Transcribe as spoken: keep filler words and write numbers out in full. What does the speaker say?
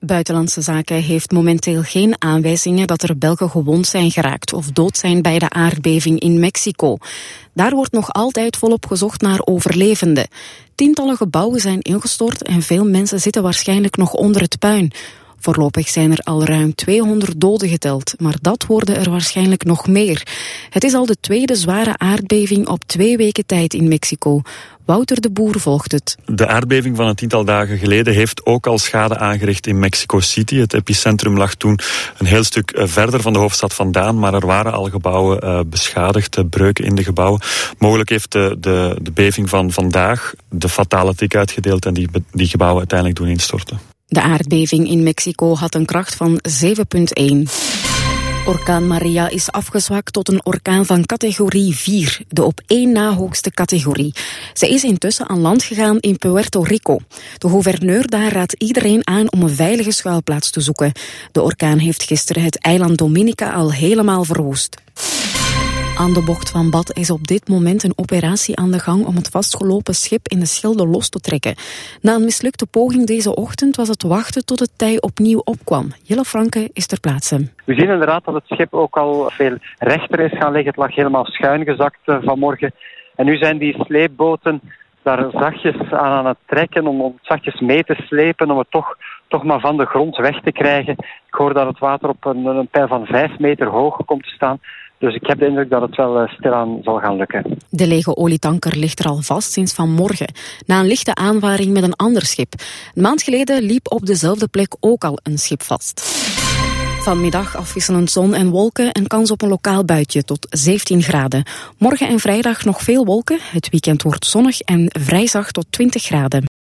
Buitenlandse Zaken heeft momenteel geen aanwijzingen dat er Belgen gewond zijn geraakt of dood zijn bij de aardbeving in Mexico. Daar wordt nog altijd volop gezocht naar overlevenden. Tientallen gebouwen zijn ingestort en veel mensen zitten waarschijnlijk nog onder het puin. Voorlopig zijn er al ruim tweehonderd doden geteld, maar dat worden er waarschijnlijk nog meer. Het is al de tweede zware aardbeving op twee weken tijd in Mexico. Wouter de Boer volgt het. De aardbeving van een tiental dagen geleden heeft ook al schade aangericht in Mexico City. Het epicentrum lag toen een heel stuk verder van de hoofdstad vandaan, maar er waren al gebouwen uh, beschadigd, breuken in de gebouwen. Mogelijk heeft de, de, de beving van vandaag de fatale tik uitgedeeld en die, die gebouwen uiteindelijk doen instorten. De aardbeving in Mexico had een kracht van zeven komma één. Orkaan Maria is afgezwakt tot een orkaan van categorie vier, de op één na hoogste categorie. Ze is intussen aan land gegaan in Puerto Rico. De gouverneur daar raadt iedereen aan om een veilige schuilplaats te zoeken. De orkaan heeft gisteren het eiland Dominica al helemaal verwoest. Aan de bocht van Bad is op dit moment een operatie aan de gang om het vastgelopen schip in de Schelde los te trekken. Na een mislukte poging deze ochtend was het wachten tot het tij opnieuw opkwam. Jelle Franke is ter plaatse. We zien inderdaad dat het schip ook al veel rechter is gaan liggen. Het lag helemaal schuin gezakt vanmorgen. En nu zijn die sleepboten daar zachtjes aan aan het trekken om het zachtjes mee te slepen, om het toch, toch maar van de grond weg te krijgen. Ik hoor dat het water op een, een peil van vijf meter hoog komt te staan. Dus ik heb de indruk dat het wel stilaan zal gaan lukken. De lege olietanker ligt er al vast sinds vanmorgen, na een lichte aanvaring met een ander schip. Een maand geleden liep op dezelfde plek ook al een schip vast. Vanmiddag afwisselend zon en wolken en kans op een lokaal buitje tot zeventien graden. Morgen en vrijdag nog veel wolken. Het weekend wordt zonnig en vrij zacht tot twintig graden.